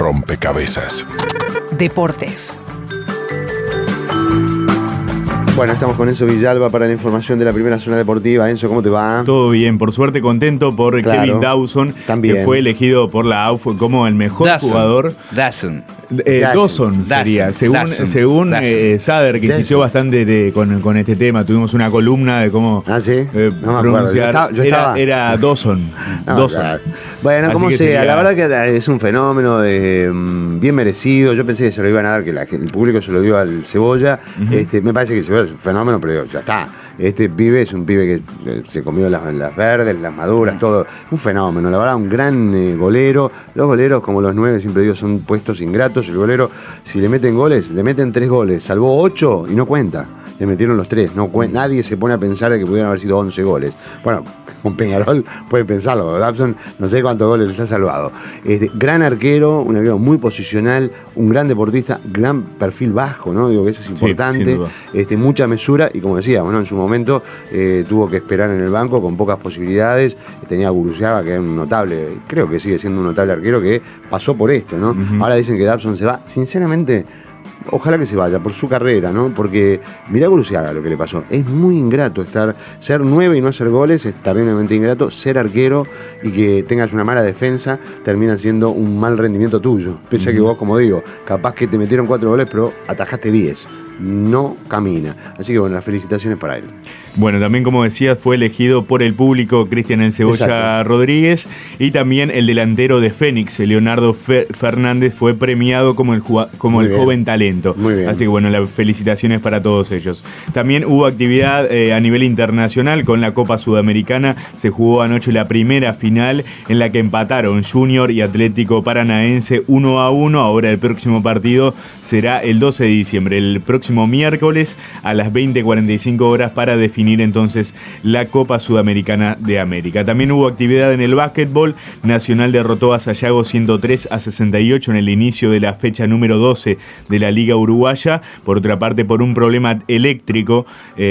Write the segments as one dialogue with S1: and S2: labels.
S1: Rompecabezas.
S2: Deportes.
S3: Bueno, estamos con Enzo Villalba para la información de la primera zona deportiva. Enzo, ¿cómo te va?
S4: Todo bien, por suerte contento por Kevin Dawson,
S3: también.
S4: Que fue elegido por la AUF como el mejor jugador.
S5: Dawson
S4: sería, según Sader, que insistió bastante con este tema. Tuvimos una columna de cómo pronunciar. Era Dawson.
S3: Claro. Bueno, como sea, la verdad que es un fenómeno bien merecido. Yo pensé que se lo iban a dar, que el público se lo dio al Cebolla. Me parece que Cebolla es un fenómeno, pero ya está. Este pibe es un pibe que se comió las verdes, las maduras, todo. Un fenómeno, la verdad, un gran golero. Los goleros, como los 9, siempre digo, son puestos ingratos. El golero, si le meten goles, le meten 3 goles. Salvó 8 y no cuenta. Le metieron los 3. Nadie se pone a pensar de que pudieran haber sido 11 goles. Bueno, con Peñarol puede pensarlo. Dawson no sé cuántos goles les ha salvado. Gran arquero, un arquero muy posicional, un gran deportista, gran perfil bajo, ¿no? Digo que eso es importante. Sí, mucha mesura y, como decía, bueno, en su momento tuvo que esperar en el banco con pocas posibilidades. Tenía a Gurucea, que es un notable, creo que sigue siendo un notable arquero que pasó por esto, ¿no? Ahora dicen que Dawson se va. Sinceramente, ojalá que se vaya por su carrera, ¿no? Porque mirá a Gurucea lo que le pasó. Es muy ingrato ser 9 y no hacer goles, es terriblemente ingrato. Ser arquero y que tengas una mala defensa termina siendo un mal rendimiento tuyo. Pese a que vos, como digo, capaz que te metieron 4 goles, pero atajaste 10. No camina. Así que bueno, las felicitaciones para él.
S4: Bueno, también, como decías, fue elegido por el público Cristian El Cebolla Rodríguez, y también el delantero de Fénix, Leonardo Fernández, fue premiado como el joven talento.
S3: Muy bien.
S4: Así que bueno, las felicitaciones para todos ellos. También hubo actividad a nivel internacional con la Copa Sudamericana. Se jugó anoche la primera final en la que empataron Junior y Atlético Paranaense 1-1. Ahora el próximo partido será el 12 de diciembre, el próximo miércoles a las 20:45 para definir entonces la Copa Sudamericana de América. También hubo actividad en el básquetbol. Nacional derrotó a Sayago 103-68 en el inicio de la fecha número 12 de la Liga Uruguaya. Por otra parte, por un problema eléctrico,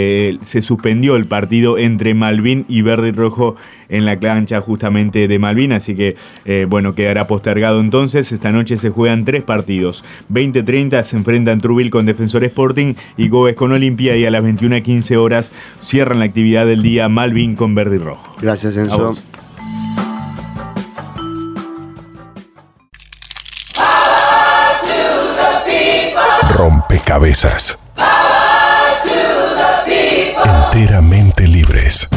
S4: se suspendió el partido entre Malvin y Verde y Rojo en la cancha justamente de Malvin, así que bueno, quedará postergado entonces. Esta noche se juegan 3 partidos. 20:30 se enfrentan Trubil con Defensor Sporting y Gómez con Olimpia, y a las 21:15 cierran la actividad del día Malvin con Verde y Rojo.
S3: Gracias, Enzo.
S1: Rompecabezas. Enteramente libres.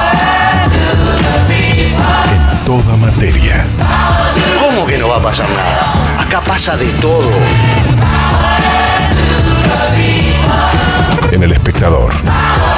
S1: En toda materia.
S6: ¿Cómo que no va a pasar nada? Acá pasa de todo.
S1: En El Espectador.